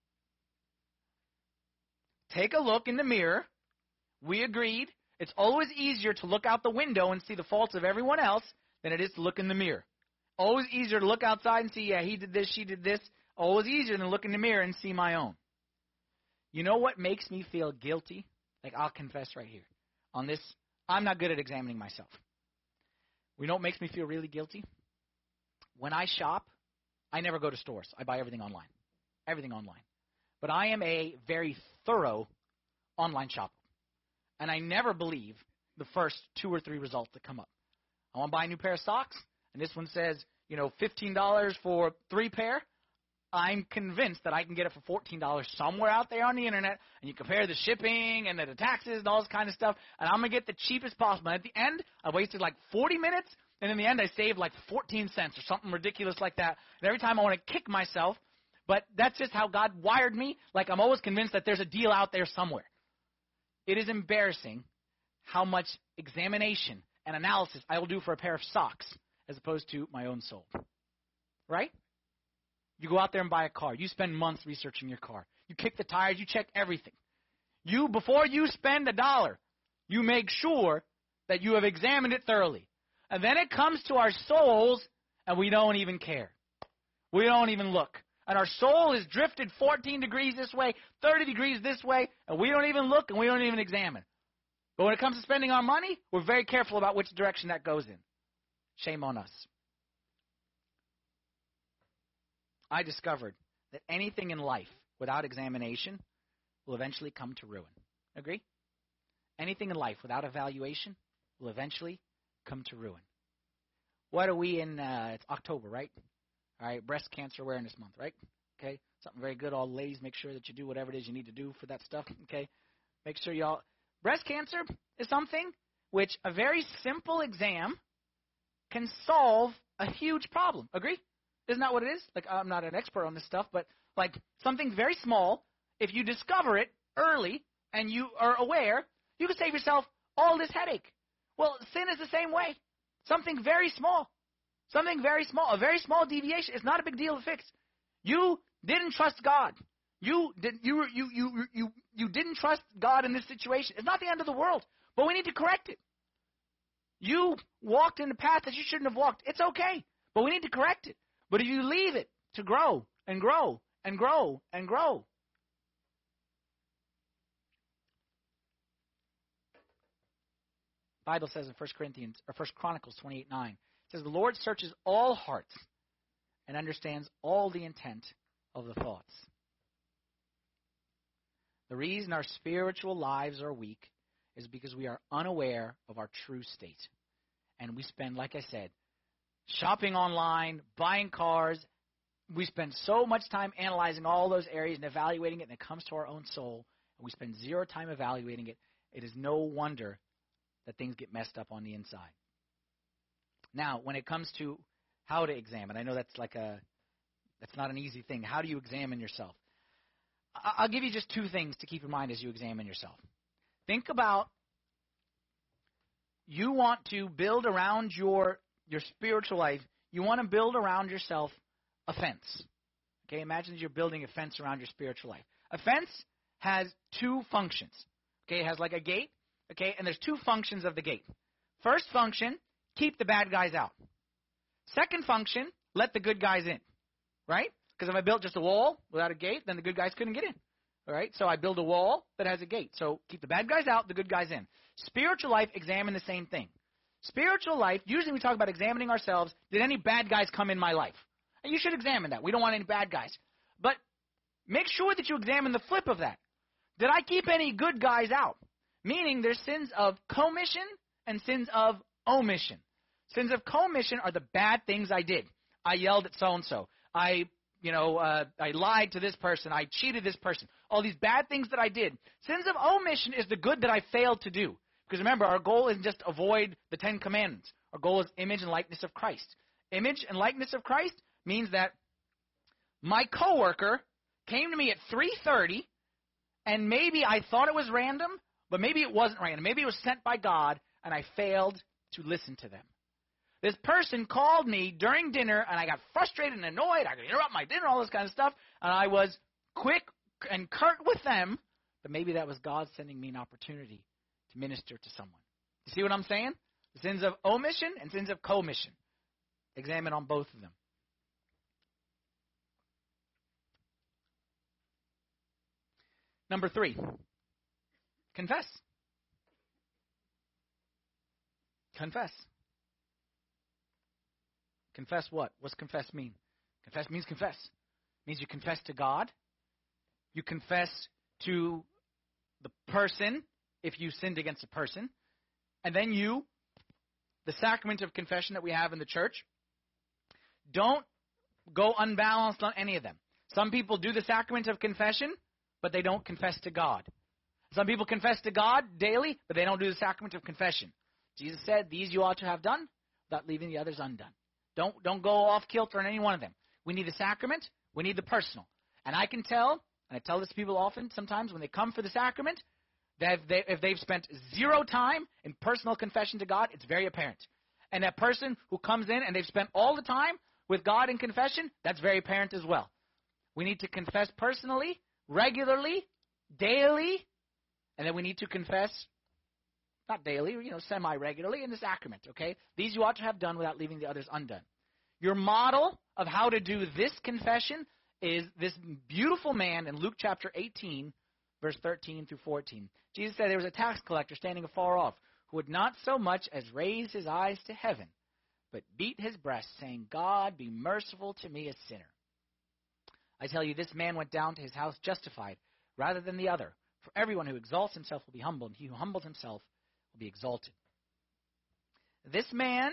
Take a look in the mirror. We agreed it's always easier to look out the window and see the faults of everyone else than it is to look in the mirror. Always easier to look outside and see, yeah, he did this, she did this. Always easier than look in the mirror and see my own. You know what makes me feel guilty? Like, I'll confess right here. On this, I'm not good at examining myself. You know what makes me feel really guilty? When I shop, I never go to stores. I buy everything online. Everything online. But I am a very thorough online shopper. And I never believe the first two or three results that come up. I want to buy a new pair of socks, and this one says, you know, fifteen dollars for three pair. I'm convinced that I can get it for fourteen dollars somewhere out there on the internet, and you compare the shipping and the, the taxes and all this kind of stuff, and I'm going to get the cheapest possible. And at the end, I wasted like forty minutes, and in the end, I saved like fourteen cents or something ridiculous like that. And every time I want to kick myself, but that's just how God wired me. Like, I'm always convinced that there's a deal out there somewhere. It is embarrassing how much examination and analysis I will do for a pair of socks as opposed to my own soul. Right? You go out there and buy a car. You spend months researching your car. You kick the tires. You check everything. You, before you spend a dollar, you make sure that you have examined it thoroughly. And then it comes to our souls, and we don't even care. We don't even look. And our soul is drifted fourteen degrees this way, thirty degrees this way, and we don't even look and we don't even examine. But when it comes to spending our money, we're very careful about which direction that goes in. Shame on us. I discovered that anything in life without examination will eventually come to ruin. Agree? Anything in life without evaluation will eventually come to ruin. What are we in? Uh, it's October, right? All right, Breast Cancer Awareness Month, right? Okay, something very good. All the ladies, make sure that you do whatever it is you need to do for that stuff, okay? Make sure y'all... Breast cancer is something which a very simple exam can solve a huge problem. Agree? Isn't that what it is? Like, I'm not an expert on this stuff, but like something very small, if you discover it early and you are aware, you can save yourself all this headache. Well, sin is the same way. Something very small. Something very small. A very small deviation. It's not a big deal to fix. You didn't trust God. You did you you you you you didn't trust God in this situation. It's not the end of the world, but we need to correct it. You walked in the path that you shouldn't have walked. It's okay, but we need to correct it. But if you leave it to grow and grow and grow and grow, the Bible says in First Corinthians or First Chronicles twenty-eight nine, it says the Lord searches all hearts and understands all the intent of the thoughts. The reason our spiritual lives are weak is because we are unaware of our true state. And we spend, like I said, shopping online, buying cars. We spend so much time analyzing all those areas and evaluating it, and it comes to our own soul, and we spend zero time evaluating it. It is no wonder that things get messed up on the inside. Now, when it comes to how to examine, I know that's like a that's not an easy thing. How do you examine yourself? I'll give you just two things to keep in mind as you examine yourself. Think about you want to build around your your spiritual life. You want to build around yourself a fence. Okay, imagine that you're building a fence around your spiritual life. A fence has two functions. Okay, it has like a gate. Okay, and there's two functions of the gate. First function, keep the bad guys out. Second function, let the good guys in. Right? Because if I built just a wall without a gate, then the good guys couldn't get in. All right? So I build a wall that has a gate. So keep the bad guys out, the good guys in. Spiritual life, examine the same thing. Spiritual life, usually we talk about examining ourselves. Did any bad guys come in my life? And you should examine that. We don't want any bad guys. But make sure that you examine the flip of that. Did I keep any good guys out? Meaning there's sins of commission and sins of omission. Sins of commission are the bad things I did. I yelled at so-and-so. I, you know, uh, I lied to this person. I cheated this person. All these bad things that I did. Sins of omission is the good that I failed to do. Because remember, our goal isn't just avoid the Ten Commandments. Our goal is image and likeness of Christ. Image and likeness of Christ means that my coworker came to me at three thirty, and maybe I thought it was random, but maybe it wasn't random. Maybe it was sent by God, and I failed to listen to them. This person called me during dinner, and I got frustrated and annoyed. I could interrupt my dinner, all this kind of stuff, and I was quick and curt with them, but maybe that was God sending me an opportunity to minister to someone. You see what I'm saying? The sins of omission and sins of commission. Examine on both of them. Number three, confess. Confess. Confess what? What's confess mean? Confess means confess. It means you confess to God. You confess to the person if you sinned against a person. And then you, the sacrament of confession that we have in the church, don't go unbalanced on any of them. Some people do the sacrament of confession, but they don't confess to God. Some people confess to God daily, but they don't do the sacrament of confession. Jesus said, these you ought to have done without leaving the others undone. Don't, don't go off kilter on any one of them. We need the sacrament. We need the personal. And I can tell, and I tell this to people often sometimes when they come for the sacrament, that if, they, if they've spent zero time in personal confession to God, it's very apparent. And that person who comes in and they've spent all the time with God in confession, that's very apparent as well. We need to confess personally, regularly, daily, and then we need to confess, not daily, you know, semi-regularly in the sacrament, okay? These you ought to have done without leaving the others undone. Your model of how to do this confession is this beautiful man in Luke chapter eighteen, verse thirteen through fourteen. Jesus said there was a tax collector standing afar off who would not so much as raise his eyes to heaven, but beat his breast, saying, God, be merciful to me, a sinner. I tell you, this man went down to his house justified rather than the other. For everyone who exalts himself will be humbled, and he who humbles himself will be exalted. This man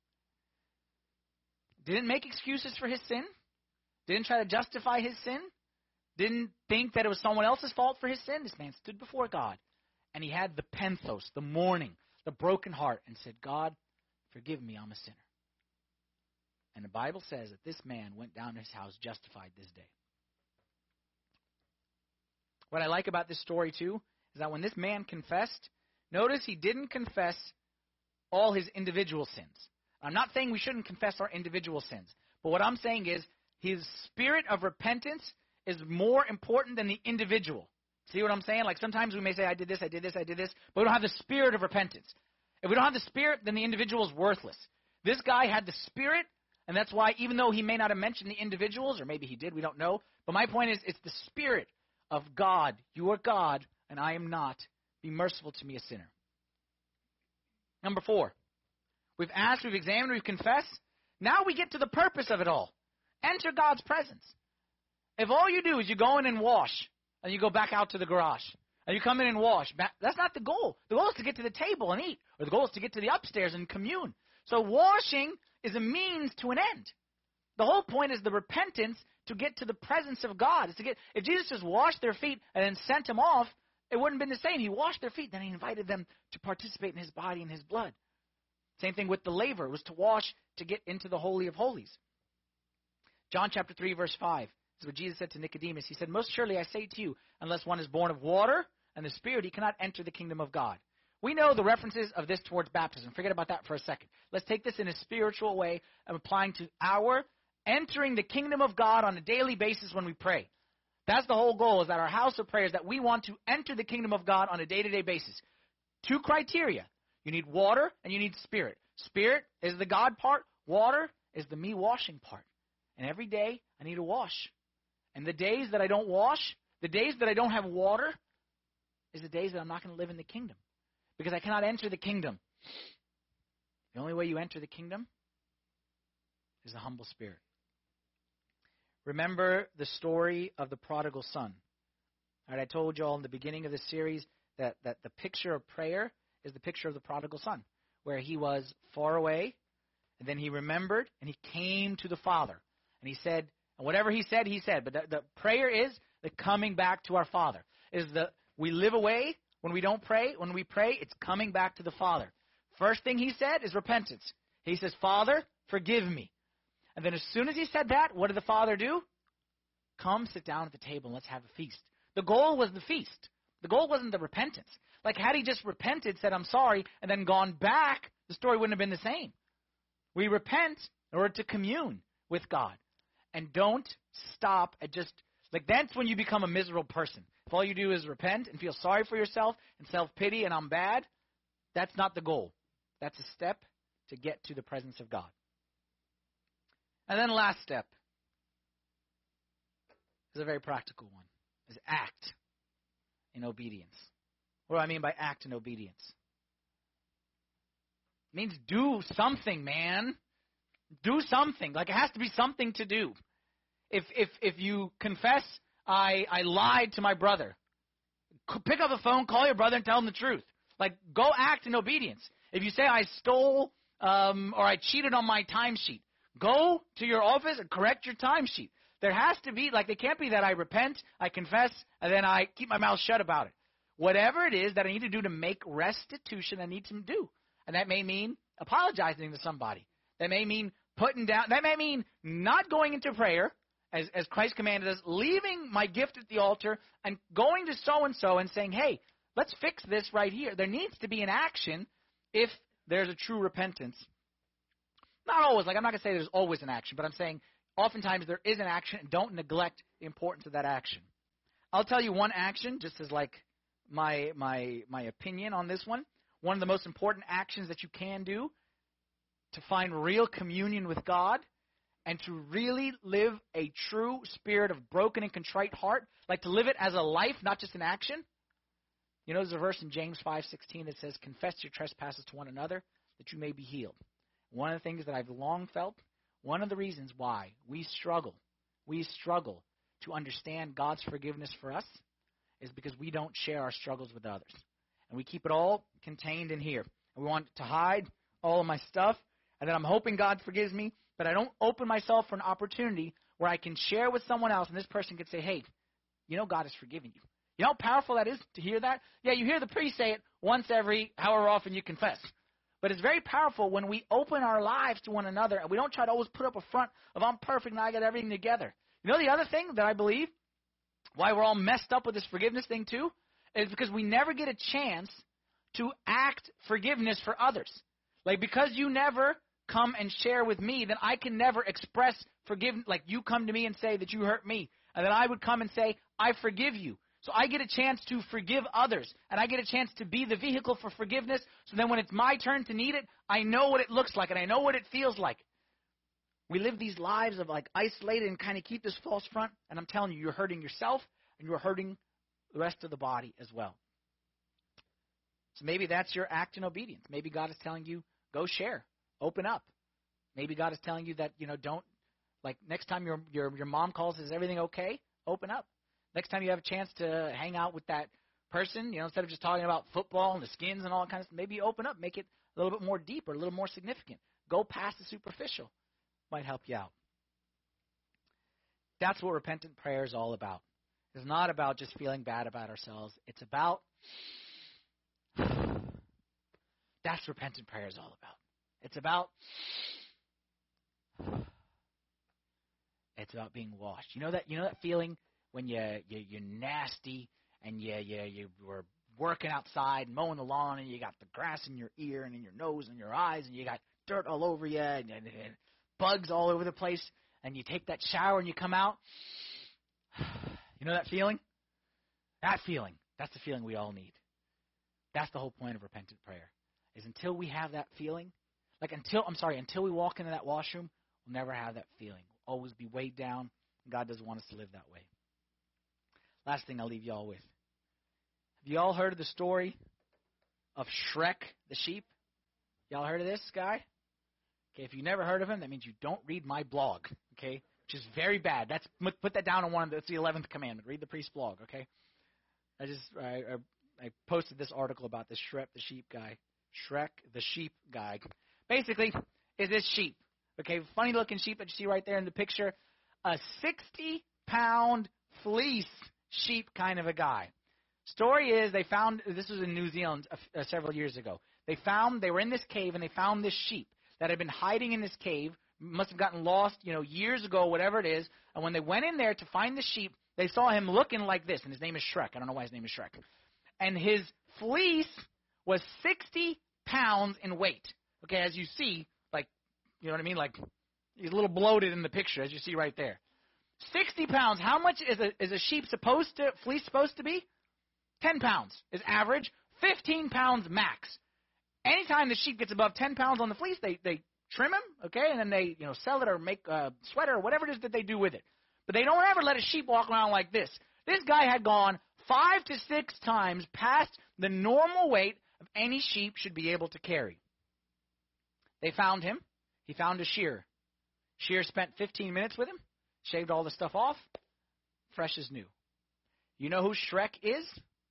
didn't make excuses for his sin, didn't try to justify his sin, didn't think that it was someone else's fault for his sin. This man stood before God, and he had the penthos, the mourning, the broken heart, and said, God, forgive me, I'm a sinner. And the Bible says that this man went down to his house justified this day. What I like about this story, too, is that when this man confessed, notice he didn't confess all his individual sins. I'm not saying we shouldn't confess our individual sins, but what I'm saying is his spirit of repentance is more important than the individual. See what I'm saying? Like sometimes we may say, I did this, I did this, I did this, but we don't have the spirit of repentance. If we don't have the spirit, then the individual is worthless. This guy had the spirit, and that's why even though he may not have mentioned the individuals, or maybe he did, we don't know, but my point is it's the spirit of God. You are God, and I am not. Be merciful to me, a sinner. Number four, we've asked, we've examined, we've confessed. Now we get to the purpose of it all. Enter God's presence. If all you do is you go in and wash, and you go back out to the garage, and you come in and wash, that's not the goal. The goal is to get to the table and eat, or the goal is to get to the upstairs and commune. So washing is a means to an end. The whole point is the repentance to get to the presence of God. Is to get, if Jesus just washed their feet and then sent them off, it wouldn't have been the same. He washed their feet, then he invited them to participate in his body and his blood. Same thing with the laver. It was to wash to get into the Holy of Holies. John chapter three, verse five. This is what Jesus said to Nicodemus. He said, most surely I say to you, unless one is born of water and the Spirit, he cannot enter the kingdom of God. We know the references of this towards baptism. Forget about that for a second. Let's take this in a spiritual way of applying to our entering the kingdom of God on a daily basis when we pray. That's the whole goal, is that our house of prayer is that we want to enter the kingdom of God on a day-to-day basis. Two criteria. You need water and you need spirit. Spirit is the God part. Water is the me washing part. And every day I need to wash. And the days that I don't wash, the days that I don't have water, is the days that I'm not going to live in the kingdom. Because I cannot enter the kingdom. The only way you enter the kingdom is a humble spirit. Remember the story of the prodigal son. All right, I told you all in the beginning of the series that, that the picture of prayer is the picture of the prodigal son, where he was far away, and then he remembered, and he came to the Father. And he said, and whatever he said, he said. But the, the prayer is the coming back to our Father. Is the we live away when we don't pray. When we pray, it's coming back to the Father. First thing he said is repentance. He says, Father, forgive me. And then as soon as he said that, what did the Father do? Come sit down at the table and let's have a feast. The goal was the feast. The goal wasn't the repentance. Like had he just repented, said, I'm sorry, and then gone back, the story wouldn't have been the same. We repent in order to commune with God. And don't stop at just, like that's when you become a miserable person. If all you do is repent and feel sorry for yourself and self-pity and I'm bad, that's not the goal. That's a step to get to the presence of God. And then last step is a very practical one, is act in obedience. What do I mean by act in obedience? It means do something, man. Do something. Like it has to be something to do. If if if you confess, I, I lied to my brother, pick up the phone, call your brother and tell him the truth. Like go act in obedience. If you say I stole um, or I cheated on my timesheet, go to your office and correct your timesheet. There has to be, like, it can't be that I repent, I confess, and then I keep my mouth shut about it. Whatever it is that I need to do to make restitution, I need to do. And that may mean apologizing to somebody. That may mean putting down, that may mean not going into prayer, as, as Christ commanded us, leaving my gift at the altar and going to so-and-so and saying, hey, let's fix this right here. There needs to be an action if there's a true repentance. Not always. Like, I'm not going to say there's always an action, but I'm saying oftentimes there is an action, and don't neglect the importance of that action. I'll tell you one action, just as like my my my opinion on this one. One of the most important actions that you can do to find real communion with God and to really live a true spirit of broken and contrite heart, like to live it as a life, not just an action. You know, there's a verse in James five sixteen that says, confess your trespasses to one another that you may be healed. One of the things that I've long felt, one of the reasons why we struggle, we struggle to understand God's forgiveness for us is because we don't share our struggles with others. And we keep it all contained in here. And we want to hide all of my stuff, and then I'm hoping God forgives me, but I don't open myself for an opportunity where I can share with someone else, and this person could say, hey, you know God has forgiven you. You know how powerful that is to hear that? Yeah, you hear the priest say it once every however often you confess. But it's very powerful when we open our lives to one another, and we don't try to always put up a front of I'm perfect and I got everything together. You know the other thing that I believe, why we're all messed up with this forgiveness thing too, is because we never get a chance to act forgiveness for others. Like, because you never come and share with me, then I can never express forgiveness. Like, you come to me and say that you hurt me, and then I would come and say, I forgive you. So I get a chance to forgive others, and I get a chance to be the vehicle for forgiveness, so then when it's my turn to need it, I know what it looks like, and I know what it feels like. We live these lives of, like, isolated and kind of keep this false front, and I'm telling you, you're hurting yourself, and you're hurting the rest of the body as well. So maybe that's your act in obedience. Maybe God is telling you, go share, open up. Maybe God is telling you that, you know, don't, like, next time your your your mom calls, is everything okay? Open up. Next time you have a chance to hang out with that person, you know, instead of just talking about football and the skins and all that kind of stuff, maybe open up, make it a little bit more deeper, a little more significant. Go past the superficial. Might help you out. That's what repentant prayer is all about. It's not about just feeling bad about ourselves. It's about, that's repentant prayer is all about. It's about, it's about being washed. You know that, you know that feeling when you, you you're nasty and you you you were working outside mowing the lawn and you got the grass in your ear and in your nose and your eyes and you got dirt all over you and, and, and bugs all over the place, and you take that shower and you come out. You know that feeling? That feeling. That's the feeling we all need. That's the whole point of repentant prayer, is until we have that feeling, like until, I'm sorry, until we walk into that washroom, we'll never have that feeling. We'll always be weighed down, and God doesn't want us to live that way. Last thing I'll leave you all with. Have you all heard of the story of Shrek the sheep? Y'all heard of this guy? Okay, if you've never heard of him, that means you don't read my blog, okay, which is very bad. That's put that down on one of the, that's the eleventh commandment. Read the priest's blog, okay? I just I, I, I posted this article about this Shrek the sheep guy, Shrek the sheep guy. Basically, is this sheep, okay? Funny looking sheep that you see right there in the picture, a sixty pound fleece sheep kind of a guy. Story is they found, this was in New Zealand uh, several years ago. They found, they were in this cave and they found this sheep that had been hiding in this cave, must have gotten lost, you know, years ago, whatever it is. And when they went in there to find the sheep, they saw him looking like this, and his name is Shrek. I don't know why his name is Shrek. And his fleece was sixty pounds in weight. Okay, as you see, like, you know what I mean? Like, he's a little bloated in the picture, as you see right there. sixty pounds. How much is a, is a sheep supposed to, fleece supposed to be? ten pounds is average. fifteen pounds max. Anytime the sheep gets above ten pounds on the fleece, they, they trim him, okay, and then they, you know, sell it or make a sweater or whatever it is that they do with it. But they don't ever let a sheep walk around like this. This guy had gone five to six times past the normal weight of any sheep should be able to carry. They found him. He found a shearer. Shearer spent fifteen minutes with him, shaved all the stuff off, fresh as new. You know who Shrek is?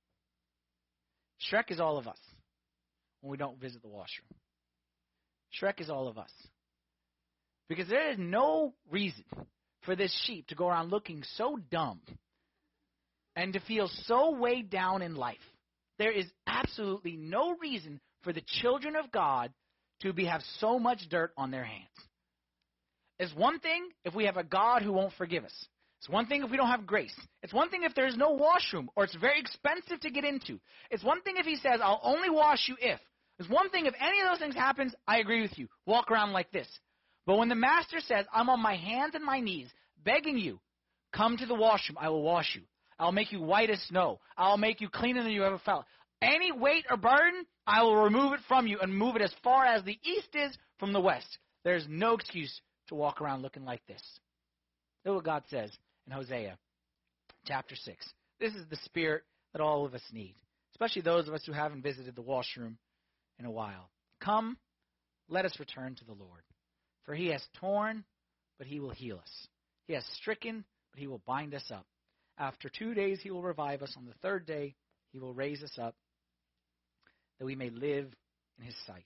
Shrek is all of us when we don't visit the washroom. Shrek is all of us. Because there is no reason for this sheep to go around looking so dumb and to feel so weighed down in life. There is absolutely no reason for the children of God to be have so much dirt on their hands. It's one thing if we have a God who won't forgive us. It's one thing if we don't have grace. It's one thing if there's no washroom or it's very expensive to get into. It's one thing if he says, I'll only wash you if. It's one thing if any of those things happens, I agree with you. Walk around like this. But when the master says, I'm on my hands and my knees begging you, come to the washroom, I will wash you. I'll make you white as snow. I'll make you cleaner than you ever felt. Any weight or burden, I will remove it from you and move it as far as the east is from the west. There's no excuse to walk around looking like this. Look what God says in Hosea chapter six. This is the spirit that all of us need, especially those of us who haven't visited the washroom in a while. Come, let us return to the Lord. For he has torn, but he will heal us. He has stricken, but he will bind us up. After two days he will revive us. On the third day he will raise us up, that we may live in his sight.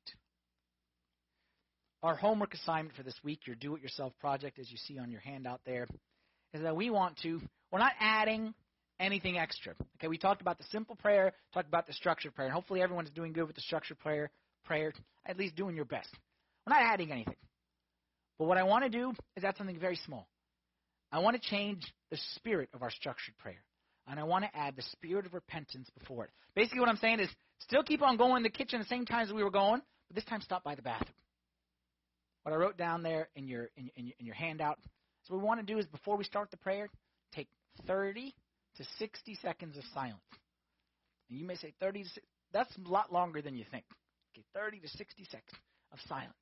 Our homework assignment for this week, your do-it-yourself project, as you see on your handout there, is that we want to, we're not adding anything extra. Okay, we talked about the simple prayer, talked about the structured prayer, and hopefully everyone's doing good with the structured prayer, prayer, at least doing your best. We're not adding anything. But what I want to do is add something very small. I want to change the spirit of our structured prayer. And I want to add the spirit of repentance before it. Basically what I'm saying is still keep on going in the kitchen the same times we were going, but this time stop by the bathroom. What I wrote down there in your in, in, in your handout, so what we want to do is before we start the prayer, take thirty to sixty seconds of silence. And you may say thirty to sixty, that's a lot longer than you think. Okay, thirty to sixty seconds of silence.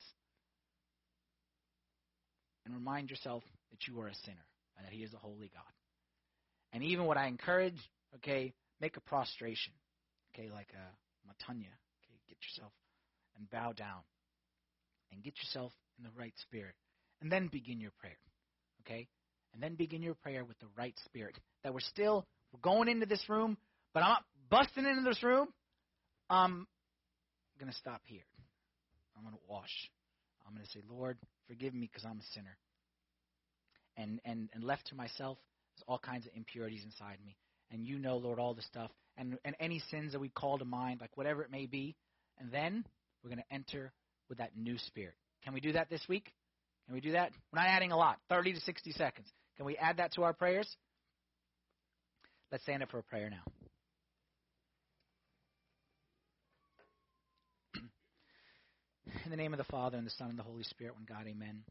And remind yourself that you are a sinner and that he is a holy God. And even what I encourage, okay, make a prostration, okay, like a matanya, okay, get yourself and bow down and get yourself in the right spirit. And then begin your prayer, okay? And then begin your prayer with the right spirit. That we're still, we're going into this room, but I'm not busting into this room. Um, I'm going to stop here. I'm going to wash. I'm going to say, Lord, forgive me because I'm a sinner. And, and, and left to myself, there's all kinds of impurities inside me. And you know, Lord, all the stuff. And, and any sins that we call to mind, like whatever it may be. And then we're going to enter with that new spirit. Can we do that this week? Can we do that? We're not adding a lot, thirty to sixty seconds. Can we add that to our prayers? Let's stand up for a prayer now. In the name of the Father, and the Son, and the Holy Spirit, one God, amen.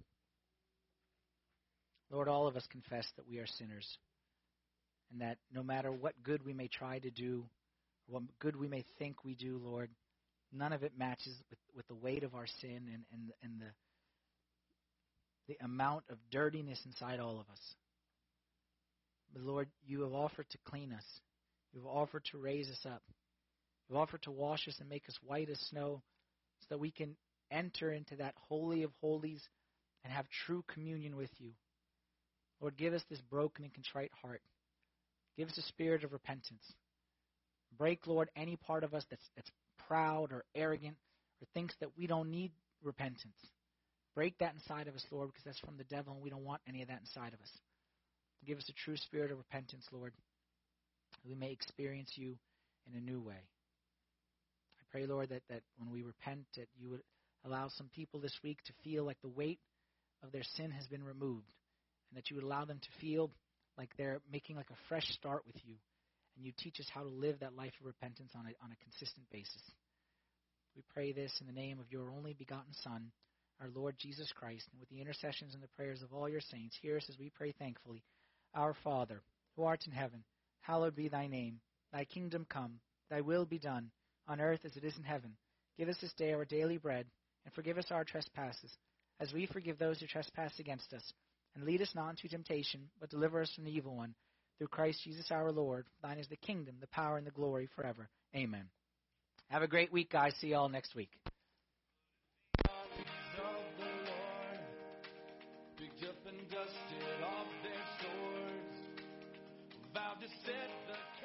Lord, all of us confess that we are sinners, and that no matter what good we may try to do, or what good we may think we do, Lord, none of it matches with, with the weight of our sin and, and, and the, the amount of dirtiness inside all of us. But Lord, you have offered to clean us. You have offered to raise us up. You have offered to wash us and make us white as snow so that we can enter into that holy of holies and have true communion with you. Lord, give us this broken and contrite heart. Give us a spirit of repentance. Break, Lord, any part of us that's, that's proud or arrogant or thinks that we don't need repentance. Break that inside of us, Lord, because that's from the devil, and we don't want any of that inside of us. Give us a true spirit of repentance, Lord, that we may experience you in a new way. I pray, Lord, that, that when we repent, that you would allow some people this week to feel like the weight of their sin has been removed, and that you would allow them to feel like they're making like a fresh start with you, and you teach us how to live that life of repentance on a, on a consistent basis. We pray this in the name of your only begotten Son, our Lord Jesus Christ, and with the intercessions and the prayers of all your saints. Hear us as we pray thankfully. Our Father, who art in heaven, hallowed be thy name. Thy kingdom come, thy will be done, on earth as it is in heaven. Give us this day our daily bread, and forgive us our trespasses, as we forgive those who trespass against us. And lead us not into temptation, but deliver us from the evil one. Through Christ Jesus our Lord, thine is the kingdom, the power, and the glory forever. Amen. Have a great week, guys. See you all next week.
Picked up and dusted off their swords, vowed to set the